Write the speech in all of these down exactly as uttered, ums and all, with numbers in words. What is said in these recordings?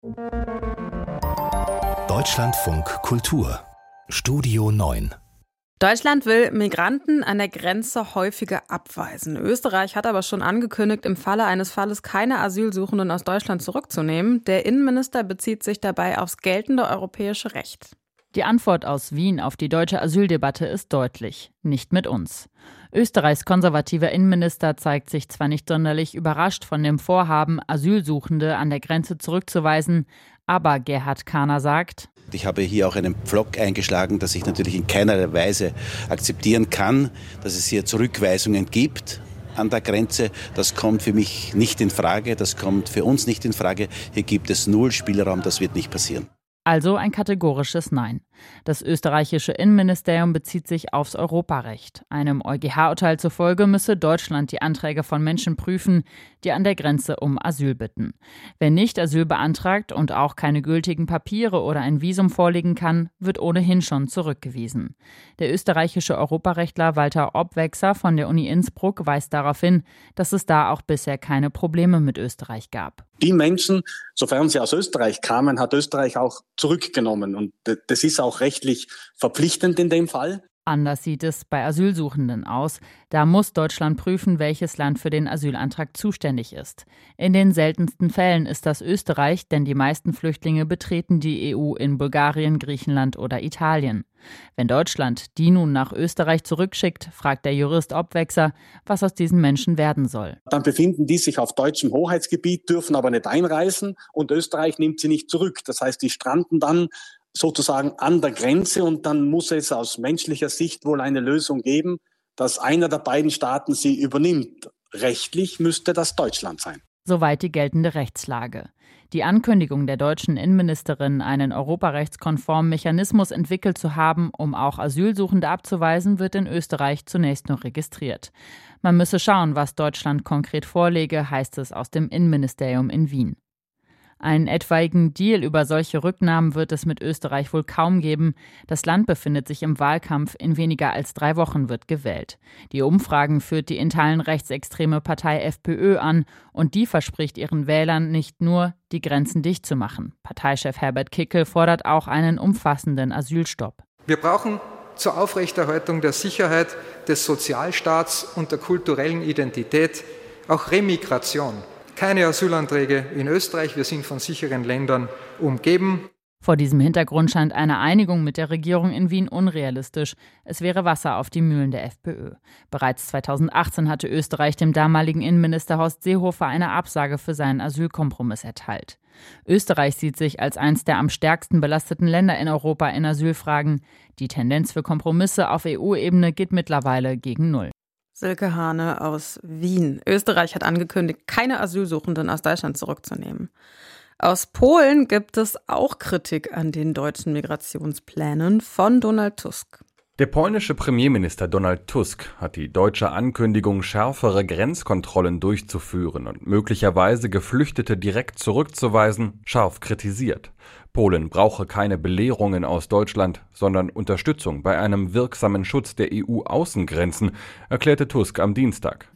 Deutschlandfunk Kultur Studio neun. Deutschland will Migranten an der Grenze häufiger abweisen. Österreich hat aber schon angekündigt, im Falle eines Falles keine Asylsuchenden aus Deutschland zurückzunehmen. Der Innenminister bezieht sich dabei aufs geltende europäische Recht. Die Antwort aus Wien auf die deutsche Asyldebatte ist deutlich: Nicht mit uns. Österreichs konservativer Innenminister zeigt sich zwar nicht sonderlich überrascht von dem Vorhaben, Asylsuchende an der Grenze zurückzuweisen, aber Gerhard Kahner sagt: Ich habe hier auch einen Pflock eingeschlagen, dass ich natürlich in keiner Weise akzeptieren kann, dass es hier Zurückweisungen gibt an der Grenze. Das kommt für mich nicht in Frage, das kommt für uns nicht in Frage. Hier gibt es null Spielraum, das wird nicht passieren. Also ein kategorisches Nein. Das österreichische Innenministerium bezieht sich aufs Europarecht. Einem EuGH-Urteil zufolge müsse Deutschland die Anträge von Menschen prüfen, die an der Grenze um Asyl bitten. Wer nicht Asyl beantragt und auch keine gültigen Papiere oder ein Visum vorlegen kann, wird ohnehin schon zurückgewiesen. Der österreichische Europarechtler Walter Obwexer von der Uni Innsbruck weist darauf hin, dass es da auch bisher keine Probleme mit Österreich gab. Die Menschen, sofern sie aus Österreich kamen, hat Österreich auch zurückgenommen. Und das ist auch rechtlich verpflichtend in dem Fall. Anders sieht es bei Asylsuchenden aus. Da muss Deutschland prüfen, welches Land für den Asylantrag zuständig ist. In den seltensten Fällen ist das Österreich, denn die meisten Flüchtlinge betreten die E U in Bulgarien, Griechenland oder Italien. Wenn Deutschland die nun nach Österreich zurückschickt, fragt der Jurist Obwexer, was aus diesen Menschen werden soll. Dann befinden die sich auf deutschem Hoheitsgebiet, dürfen aber nicht einreisen und Österreich nimmt sie nicht zurück. Das heißt, die stranden dann sozusagen an der Grenze und dann muss es aus menschlicher Sicht wohl eine Lösung geben, dass einer der beiden Staaten sie übernimmt. Rechtlich müsste das Deutschland sein. Soweit die geltende Rechtslage. Die Ankündigung der deutschen Innenministerin, einen europarechtskonformen Mechanismus entwickelt zu haben, um auch Asylsuchende abzuweisen, wird in Österreich zunächst noch registriert. Man müsse schauen, was Deutschland konkret vorlege, heißt es aus dem Innenministerium in Wien. Einen etwaigen Deal über solche Rücknahmen wird es mit Österreich wohl kaum geben. Das Land befindet sich im Wahlkampf. In weniger als drei Wochen wird gewählt. Die Umfragen führt die in Teilen rechtsextreme Partei FPÖ an. Und die verspricht ihren Wählern nicht nur, die Grenzen dicht zu machen. Parteichef Herbert Kickl fordert auch einen umfassenden Asylstopp. Wir brauchen zur Aufrechterhaltung der Sicherheit des Sozialstaats und der kulturellen Identität auch Remigration. Keine Asylanträge in Österreich, wir sind von sicheren Ländern umgeben. Vor diesem Hintergrund scheint eine Einigung mit der Regierung in Wien unrealistisch. Es wäre Wasser auf die Mühlen der FPÖ. Bereits zweitausendachtzehn hatte Österreich dem damaligen Innenminister Horst Seehofer eine Absage für seinen Asylkompromiss erteilt. Österreich sieht sich als eines der am stärksten belasteten Länder in Europa in Asylfragen. Die Tendenz für Kompromisse auf E U-Ebene geht mittlerweile gegen Null. Silke Hane aus Wien. Österreich hat angekündigt, keine Asylsuchenden aus Deutschland zurückzunehmen. Aus Polen gibt es auch Kritik an den deutschen Migrationsplänen von Donald Tusk. Der polnische Premierminister Donald Tusk hat die deutsche Ankündigung, schärfere Grenzkontrollen durchzuführen und möglicherweise Geflüchtete direkt zurückzuweisen, scharf kritisiert. Polen brauche keine Belehrungen aus Deutschland, sondern Unterstützung bei einem wirksamen Schutz der E U-Außengrenzen, erklärte Tusk am Dienstag.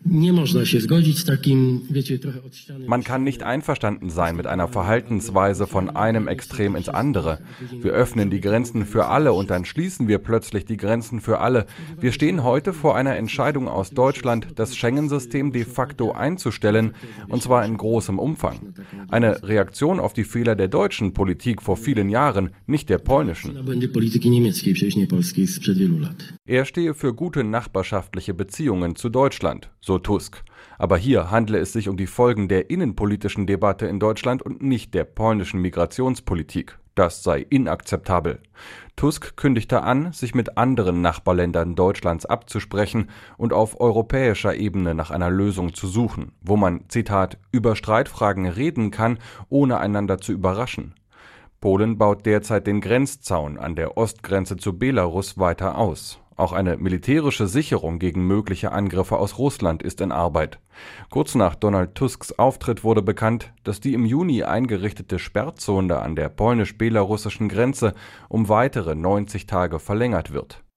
Man kann nicht einverstanden sein mit einer Verhaltensweise von einem Extrem ins andere. Wir öffnen die Grenzen für alle und dann schließen wir plötzlich die Grenzen für alle. Wir stehen heute vor einer Entscheidung aus Deutschland, das Schengen-System de facto einzustellen, und zwar in großem Umfang. Eine Reaktion auf die Fehler der deutschen Politik vor vielen Jahren, nicht der polnischen. Er stehe für gute nachbarschaftliche Beziehungen zu Deutschland, so Tusk. Aber hier handle es sich um die Folgen der innenpolitischen Debatte in Deutschland und nicht der polnischen Migrationspolitik. Das sei inakzeptabel. Tusk kündigte an, sich mit anderen Nachbarländern Deutschlands abzusprechen und auf europäischer Ebene nach einer Lösung zu suchen, wo man, Zitat, über Streitfragen reden kann, ohne einander zu überraschen. Polen baut derzeit den Grenzzaun an der Ostgrenze zu Belarus weiter aus. Auch eine militärische Sicherung gegen mögliche Angriffe aus Russland ist in Arbeit. Kurz nach Donald Tusks Auftritt wurde bekannt, dass die im Juni eingerichtete Sperrzone an der polnisch-belarussischen Grenze um weitere neunzig Tage verlängert wird.